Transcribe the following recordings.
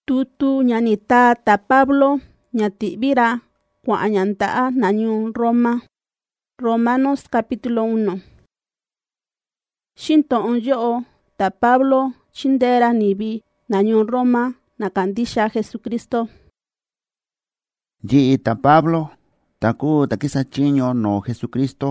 Tutu ñanita ta Pablo ñatibira kuañanta nañu Roma. Romanos capítulo 1. Shinto onyo ta Pablo chindera nibi nañu Roma nakandisha Jesucristo. Yi ta Pablo taku takisa chiño no Jesucristo.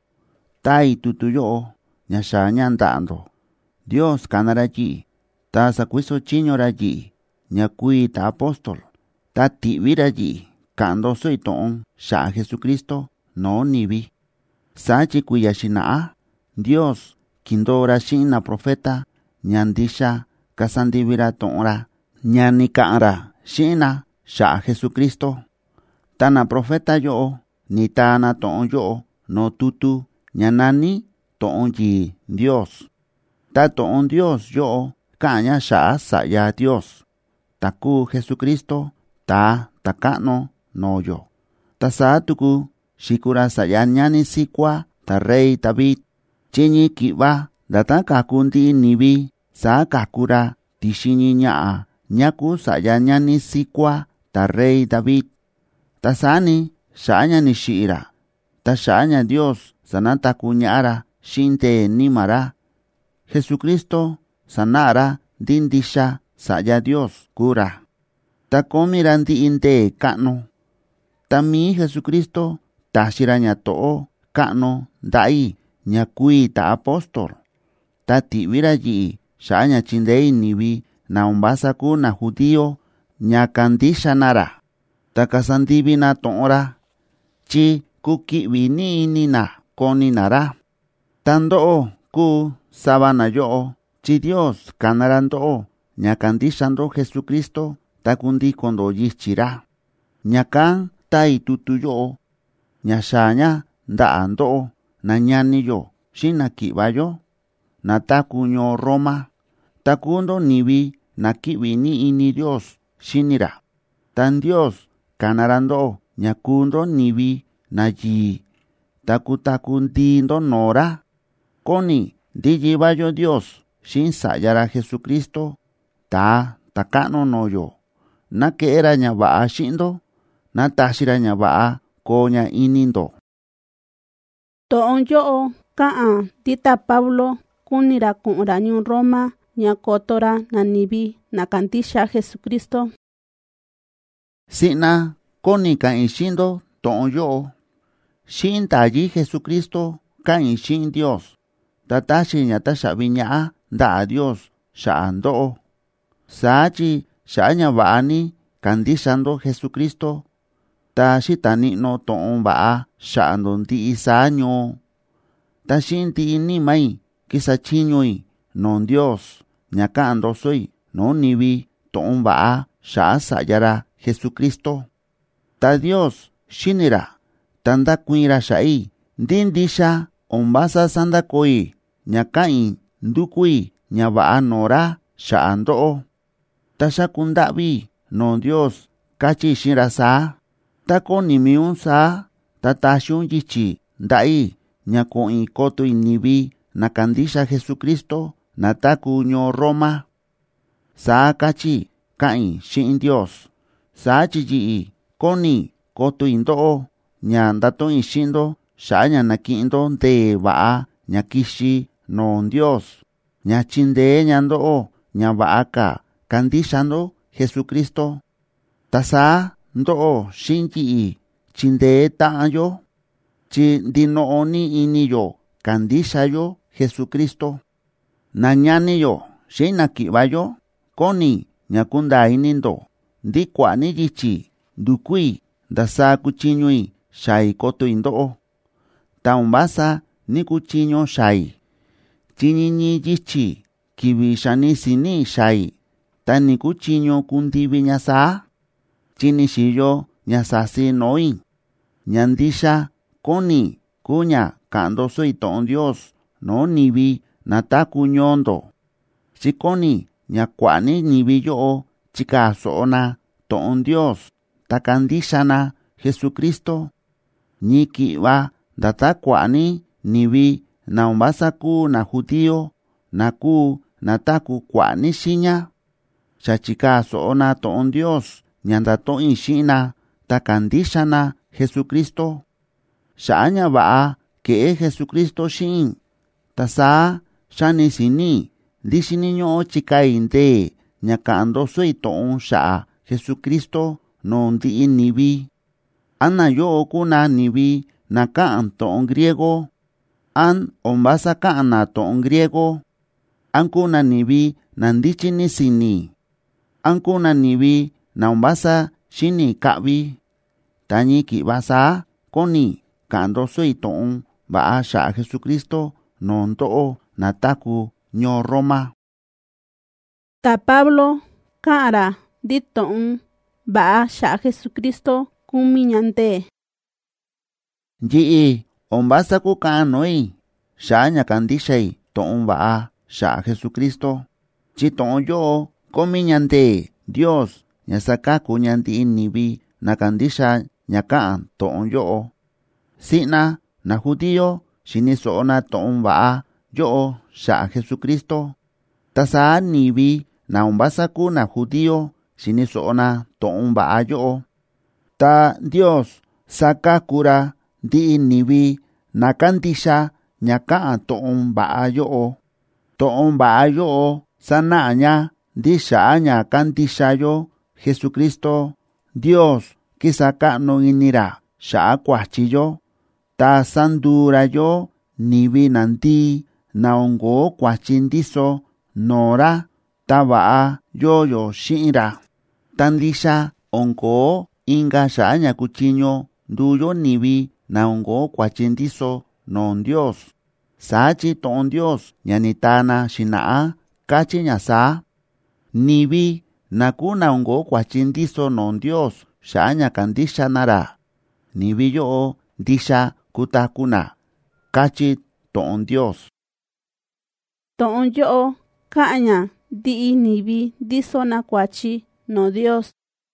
Tai tutuyo ñasha ñandando. Dios kanara yi ta sakuiso chiño ra yi ñakui ta apóstol. Ta tibira yi kando soy ton sha Jesucristo no nibi. Sachi kuya shinaa Dios kindora shina profeta ñandisha kasandibira tonra ñani kanra shina sha Jesucristo. Tana profeta yo ni tana ton yo no tutu ñanani ton yi Dios. Ta ton Dios yo kaña sha saya Dios. Taku Jesucristo ta takano no yo. Ta sa tuku shikura saya ñani sikwa ta rey David. Chiñi kiba data kakundi nibi sa kakura tishini ñaa ñaku saya ñani sikwa ta rey David. Ta sani shanya ni shira. Ta shanya Dios sanata kuñara shinte nimara. Jesucristo sanara dindisha saya Dios kura. Ta komirandi inte kano. Ta mi Jesucristo ta shiraña to'o kano dai ñakui ta apóstol. Ta tibira yi shanya chindei nibi na umbasa ku na judío ñakandisha nara. Ta kasandibi na tonra chi kukibi ni na koni nara. Tando'o ku sabana yo chi Dios kanarando ñakandishando Jesucristo takundi kondo yichira. Ñakan tai tutuyo ñashaña ndaando na ñani yo shina kibayo na takuño Roma. Takundo nibi na kibi ni ini Dios shinira. Tan Dios kanarando ñakundo nibi na yi takundindo nora. Koni diyibayo Dios shin sayara Jesucristo ta takano no yo. Na que era ña ba'a shindo na tashira ña ba'a koña inindo. To'on yo kaan tita Pablo kunira kunra ñu Roma ñakotora na nibi nakandisha Jesucristo. Sina koni kan ishindo to'on yo. Shin tayi Jesucristo kan ishin Dios. Tatashi ña tashabiña da a Dios shaando. Sachi sha'ña ba'ani kandishando Jesucristo. Ta shitani no to'on ba'a sha'ando ndi isaño. Ta shinti ni mai kisachiñoi non Dios ñakando soy no nibi to'on ba'a sha'a sayara Jesucristo. Ta Dios shinira tanda kuira sha'i ndindisha ombasa sanda koi ñakai ndukui ñaba'a nora sha'ando. Ta shakundabi non Dios kachi shira sa. Ta koni miun sa ta tashun yichi dai ñakoi kotoi nibi nakandisha Jesucristo na takuño Roma. Sa kachi kai shin Dios. Sa chiyi koni kotoi ndo'o ñandatoi shindo sha'ña nakindo de ba'a ñakishi non Dios. Ñachinde ñando'o ñaba'aka kandishando Jesucristo. Ta sa ndo'o shinyi chinde ta'ayo chi ndino'oni iniyo kandishayo Jesucristo. Na ñaniyo shina kibayo koni ñakunda inindo ndikwani yichi ndukui ndasa kuchiñui shai koto indo'o. Ta umbasa ni kuchiño shai. Chiñiñi yichi kibi shani sini shai. Ta ni kuchiño kundibi ñasa. Chini shiyo ñasasi noi. Ñandisha koni kuña kando soy ton Dios no nibi nataku ñondo. Chikoni ñakwani nibi yo chika soona ton Dios takandishana Jesucristo. Ñikiba datakwani nibi na umbasa ku na judío na ku nataku kwani shiña. xachika so'ona to'on Dios ñanda to'in xi'na ta kandixana Jesucristo. Xa'aña va'a ke'e Jesucristo xi'in. Ta saa xani sini di xiniño'o chikai nte ña ka'an ndoso'i to'on xa'a Jesucristo no ndi'i nivi. Ana yo'o kuna nivi na ka'an to'on griego. An ombasa ka'an na to'on griego. An kuna nivi na ndichini sini. An kuna nivi na ombasa xini ka'vi. Tañi ki'vasa koni ka'an ndoso'i to'on va'a xa'a Jesucristo no nto'o na taku ño Roma. Ta Pablo ka'ara di to'on va'a xa'a Jesucristo kumi ñante. Yi'i ombasa ku ka'an noi xa'a ña kandixai to'on va'a xa'a Jesucristo. Chi to'on yo'o komi ñante Dios ña sakaku ñanti'i nivi na kandixa ña ka'an to'on yo'o. Si'na na judío xini so'ona to'on va'a yo'o xa'a Jesucristo. Ta saa nivi na ombasa ku na judío xini so'ona to'on va'a yo'o. Ta Dios sakakura ndi'i nivi na kandixa ña ka'an to'on va'a yo'o. To'on va'a yo'o sana'a ña ndi xa'a ña kandixayo Jesucristo. Dios kisaka'nu inira xa'a kuachiyo. Ta sandurayo nivi nanti na ongo kuachi ndiso nora ta va'a yoyo xi'ira. Ta ndixa ongo inga xa'a ña kuchiño nduyo nivi na ongo kuachi ndiso non Dios. Sachi to'on Dios ña nitana xina'a kachi ña saa. Nivi na ku na ongo kuachi ndiso non Dios xa'a ña kandixa nara. Nivi yo'o ndixa kutakuna kachi to'on Dios. To'on yo'o ka'ña di'i nivi ndiso na kuachi no Dios.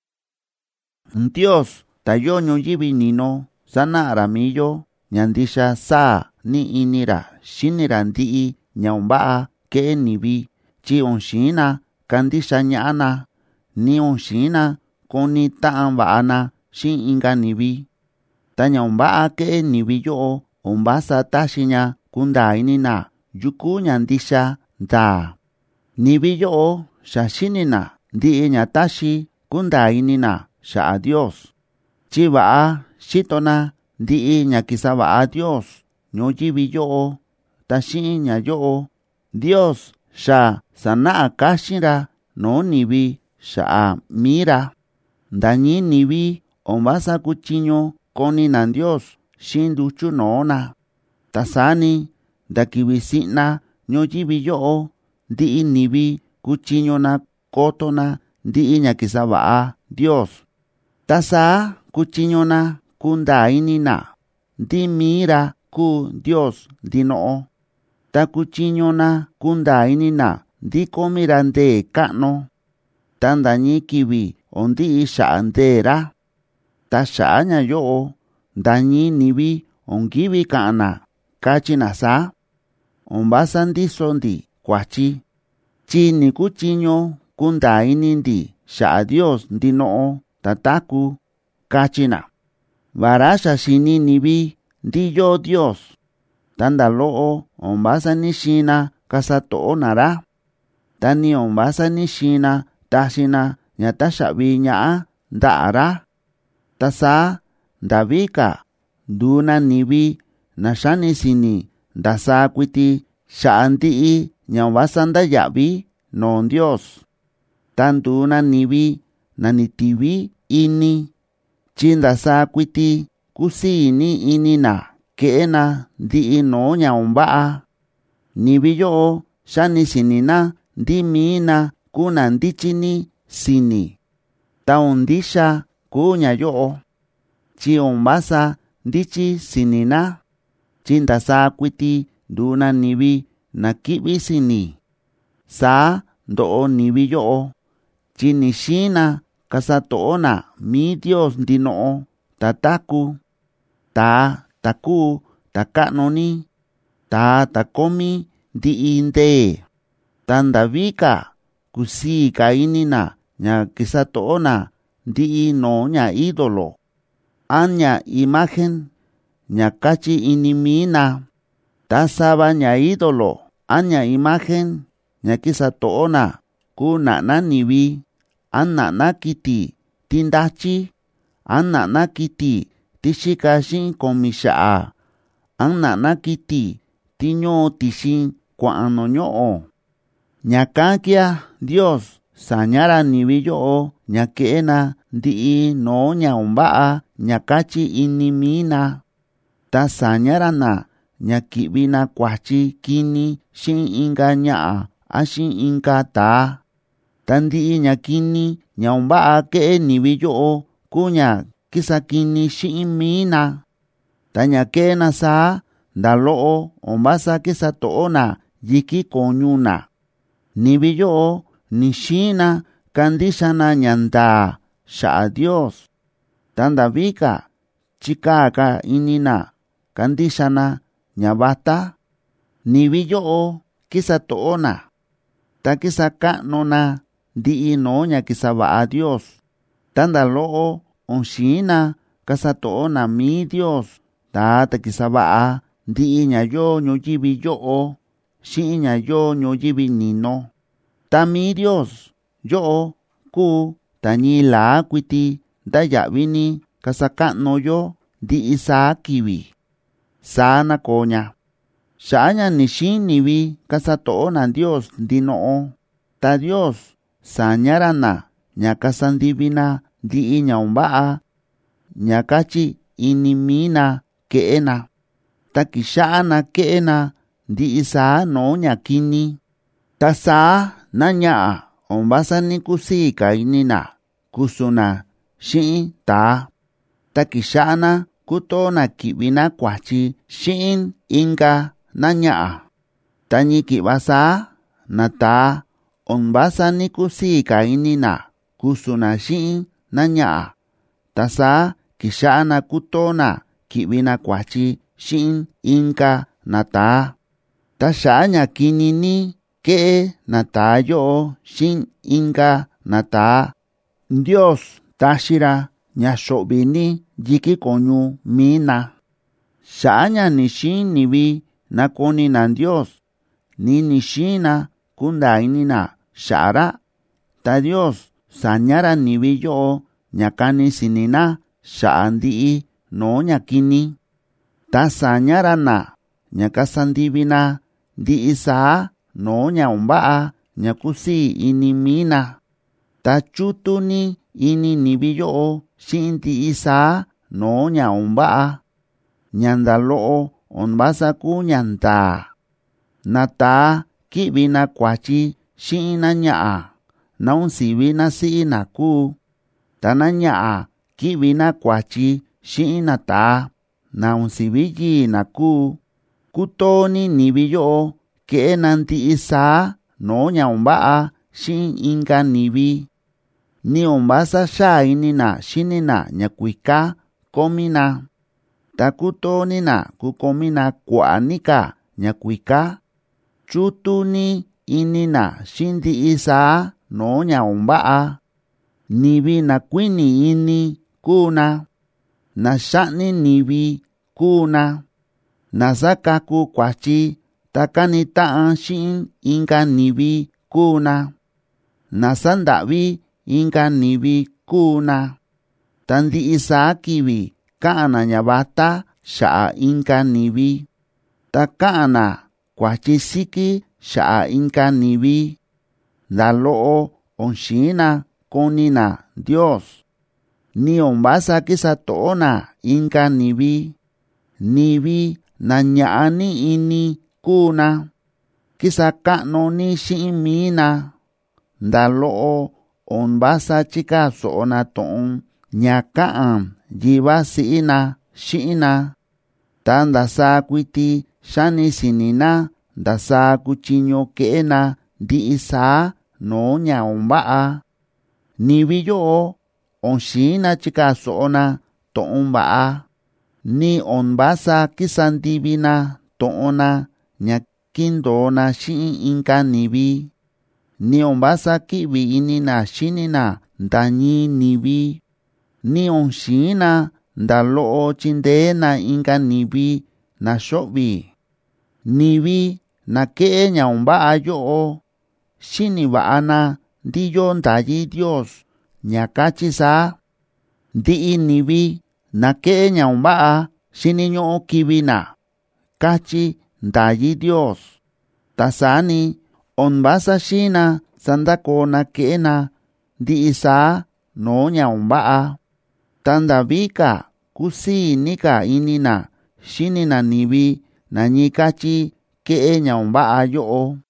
Dios tayo ñuyivi nino sana'ara miyo ña ndixa saa ni inira xinira ndi'i ña omba'a ke'e nivi. Chi onxina kandixa ña'ana ni onxina koni ta'an va'ana xin inga nivi. Ta ña omba'a ke'e nivi yo'o ombasa taxiña kunda inina yuku ña ndixa ndaa. Nivi yo'o xa xinina ndi'i ña taxi kunda inina xa'a Dios. Chi va'a xitona ndi'i ña kisa va'a Dios ñuyivi yo'o. Ta xi'in ña yo'o Dios xa sana'a kaxinra no nivi xa'a mira. Ndañi nivi ombasa kuchiño koni na Dios xin nduchu no'ona. Ta sani nda kivi si'na ñuyivi yo'o ndi'i nivi kuchiñona kotona ndi'i ña kisa va'a Dios. Ta saa kuchiñona kunda inina ndi mira ku Dios ndino'o. Ta kuchiñona kunda inina ndi komira nde ka'no. Ta ndañi kivi ondi'i xa'a ndera. Ta xa'a ña yo'o ndañi nivi onkivi ka'na kachi na saa. Ombasa ndiso ndi kuachi. Chi ni kuchiño kunda ini ndi xa'a Dios ndino'o tataku kachi na. Vara xa xini nivi ndi yo Dios. Tanda lo'o ombasa ni xina kasa to'o nara. Tani ombasa ni xina taxina ña taxa'vi ña'a nda'ara. Ta saa ndavika nduna nivi na xani sini ndasa kuiti xa'a ndi'i ña ombasa ndaya'vi non Dios. Ta nduna nivi na nitivi ini. Chi ndasa kuiti kusini inina ke'ena ndi'i no ña omba'a. Nivi yo'o xani sinina ndi miina kuna ndichini sini. Ta ondixa ku ña yo'o. Chi ombasa ndichi sinina. Chi ndasa kuiti nduna nivi na ki'vi sini. Saa ndo'o nivi yo'o. Chi ni xina kasa to'ona mi Dios ndino'o tataku. Ta taku taka'noni. Ta takomi ndi'i nde. Ta ndavika kusii ka ini na ña kisato'o na ndi'i noo ña ídolo, an ña imagen ña kachi ini mina. Ta sava ña ídolo an ña imagen ña kisato'o na ku na'na nivi, an na'na kiti ti ndachi, an na'na kiti ti xika xi'in komi xa'a, an na'na kiti ti ñoo tixin kua'an nu ño'o. Ñakan kia Dios sañara nivi yo'o ña ke'e na ndi'i noo ña umba'a ña kachi ini mina. Ta sañara na ña ki'vi na kuachi kini xi'in inka ña'a a xi'in inka taa. Ta ndi'i ña kini ña umba'a ke'e nivi yo'o ku ña kisakini xi'in mina. Ta ña ke'e na saa nda lo'o ombasa kisato'o na yiki koñu na. Nivi yo'o ni xiina kandixa na ña ndaa xa'a Dios. Ta nda vika chikaa ka ini na kandixa na ña vata. Nivi yo'o kisato'o na, ta kisaka'nu na ndi'i noo ña kisava'a Dios. Ta nda lo'o onxiina kasato'o na mii Dios ta kisava'a ndi'i ña yoo ñuyivi yo'o xi'in ña yoo ñuyivi nino. Ta mii Dios yo'o kuu ta ñii laa kuiti nda ya'vi-ni kasaka'nu yo ndi'i saa kivi. Saa na koo ña. Xa'a ña ni xiin nivi kasato'o na Dios ndino'o, ta Dios sañara na ña kasandivi na ndi'i ña umba'a ña kachi ini mina ke'e na. Ta kixa'a na ke'e na ndi'i saa noo ña kini. Ta saa na ña'a ombasa ni kusii ka ini na kusu na xi'in taa. Ta kixa'a na kutoo na ki'vi na kuachi xi'in inka na ña'a. Ta ñi ki'va saa na taa ombasa ni kusii ka ini na kusu na xi'in na ña'a. Ta saa kixa'a na kutoo na ki'vi na kuachi xi'in inka na taa. Ta xa'a ña kini ni ke'e na taa yo'o xi'in inka na taa, Dios taxira ña xo'vi ni yiki koñu mina. Xa'a ña ni xiin nivi na kuni na Dios, ni xiin na kundaa ini na xa'ra. Ta Dios sañara nivi yo'o ña kani sini na xa'a ndi'i noo ña kini. Ta sañara na ña kasandivi na ndi'i saa noo ña umba'a ña kusii ini mina. Ta chutu ni ini nivi yo'o xi'in ndi'i saa noo ña umba'a ña nda lo'o onbasa ku ña ndaa. Na taa ki'vi na kuachi xi'in na ña'a na unsivi na si'i na kuu. Ta na ña'a ki'vi na kuachi xi'in na taa na unsivi yii na kuu. Kutoo ni nivi yo'o ke'e na ndi'i saa noo ña umba'a xi'in inka nivi. Ni ombasa xaa ini na xini na ña kuika komi na. Ta kutoo ni na kukomi na kua'a nika ña kuika. Chutu ni ini na xi'in ndi'i saa noo ña umba'a. Nivi na kuini ini kuu na. Na xa'ni nivi kuu na. Na sakaku kuachi ta kani ta'an xi'in inka nivi kuu na. Na sanda'vi inka nivi kuu na. Ta ndi'i saa kivi ka'an na ña vata xa'a inka nivi. Ta ka'an na kuachi siki xa'a inka nivi. Nda lo'o onxiina kuni na Dios. Ni ombasa kisato'o na inka nivi. Nivi na ña'a ni ini kuu na. Kisaka'nu ni xi'in mina. Nda lo'o ombasa chika so'o na to'on ña ka'an yiva si'i na xi'in na. Ta nda saa kuiti xani sini na nda saa kuchiño ke'e na ndi'i saa noo ña umba'a. Nivi yo'o onxiina chika so'o na to'on va'a. Ni onbasa kisandivi na to'on na ña kindoo na xi'in inka nivi. nion basa kiwi inina shinina ndañi nivi, nion shina ndaloo chindena inga nivi na shobi. Nivi na keña umba yo shini baana ndiyo ndayi Dios ñakachi sa. Ndi nivi na keña umba shini nyo kibina kachi ndayi Dios. Tasani onbasa shina sandako na kena di isa no nya umba. Tandabika kusi nika inina shini na nivi na nyikachi keña umba yo.